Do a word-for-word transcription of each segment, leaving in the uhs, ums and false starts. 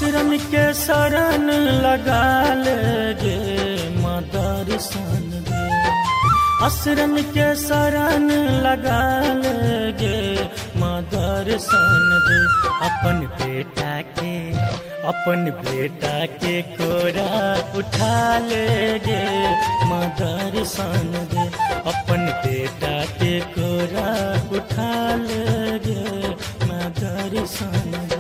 असरन के शरण लगा लेगे माँ दर्शन दे, असरन के शरण लगा लेगे माँ दर्शन दे। अपन बेटा के अपन बेटा के कोरा उठा लेगे माँ दर्शन दे, अपन बेटा के कोरा उठा लेगे माँ दर्शन दे।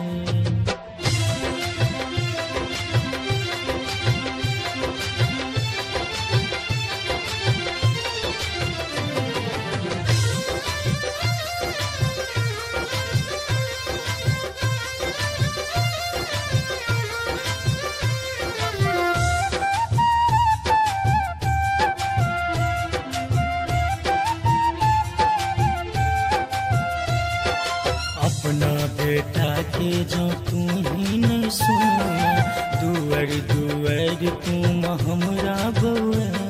अपना बेटा के जो तू ही नहीं सुना, दुआर दुआर तुम हमरा बउआ।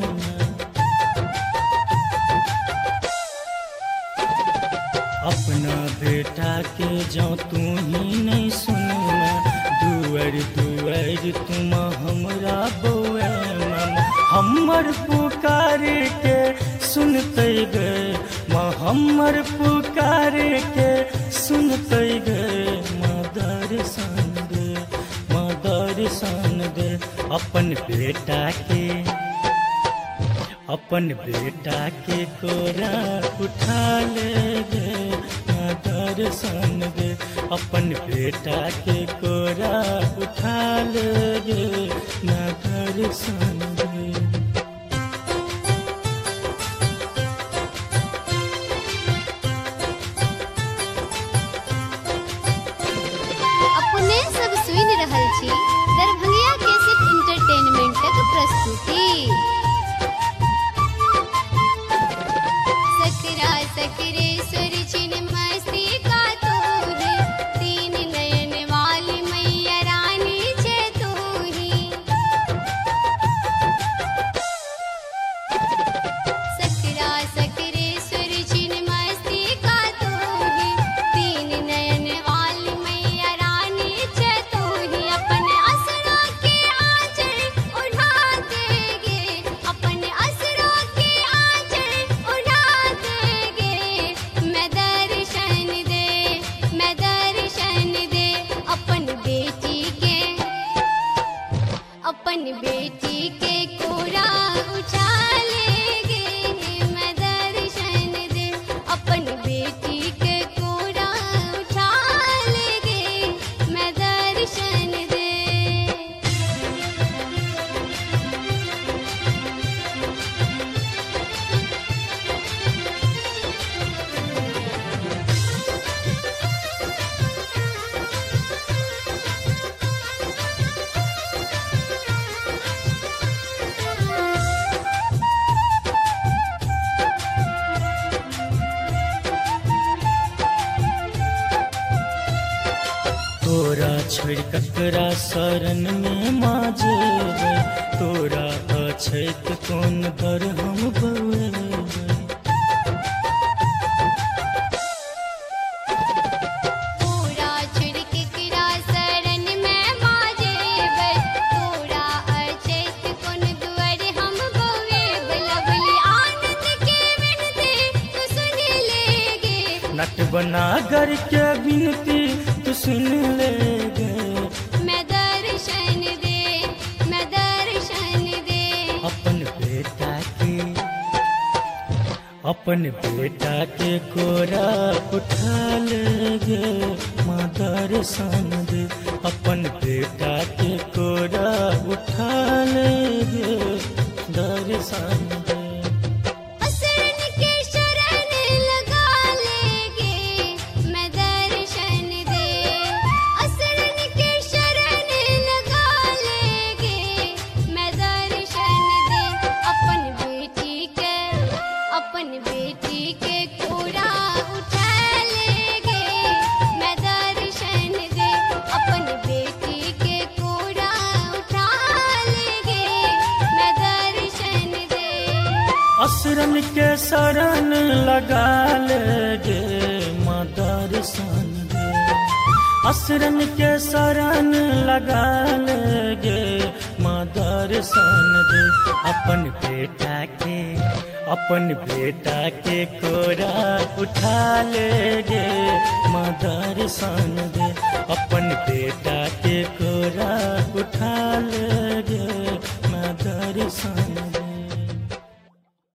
अपना बेटा के जो तू ही नहीं सुना, दुआर दुआर तुम हमरा बउआ। हमर पुकार के सुनते गए माँ, हमर पुकार के सुनते गए माँ दर्शन दे, माँ दर्शन दे। अपन बेटा के अपन बेटा के कोरा उठा लेगे माँ दर्शन दे, अपन बेटा के कोरा उठा लेगे माँ दर्शन दे। दरभंगिया कैसेट इंटरटेनमेंटक प्रस्तुति। सकरा सकरे सुर चिन मस्ती का तू ही, तीन नयन वाली मैया रानी छे तू ही। सकरा सकरे सुर चिन मस्ती का तू ही, तीन नयन वाली मैया रानी छे तू ही। अपने असरा के आंचल उठा देगे, अपने असरा के आंचल उठा देगे। मैं दर्शन दे, मैं दर्शन दे। अपन बेटी के अपन बेटी के कोरा उठा लेगे, मैं दर्शन दे। अपन बेटी के कोरा उठा लेगे, मैं दर्शन दे। तोरा छोड़ ककरा शरण में माँ जेबै, तोरा अछैत कोन दर हम बउएबै। पूरा छिड़के किरा शरण में माँ जेबै, तोरा अछैत कोन दुआर हम बउएबै। लवली आनंद के विनती तू सुन लेगे, नट बनागर के विनती तू सुन लेगे। मैं दर्शन दे, मैं दर्शन दे। अपन बेटा के अपन बेटा के कोरा उठा लेगे माँ दर्शन दे, अपन बेटा के कोरा उठा लेगे दर्शन दे। असरन के शरण लगा लेगे, मैं दर्शन दे। असरन के शरण लगा लेगे, मैं दर्शन दे। अपन बेटी के अपन बेटी के कोरा उठा लेगे, मैं दर्शन दे। अपन बेटी के कोरा उठा लेगे, मैं दर्शन दे। असरन के शरण लगा लेगे माँ दर्शन दे, असरन के शरण लगा लेगे माँ दर्शन दे अपन बेटा के अपन बेटा के कोरा उठा लेगे माँ दर्शन दे अपन बेटा के कोरा उठा लेगे माँ दर्शन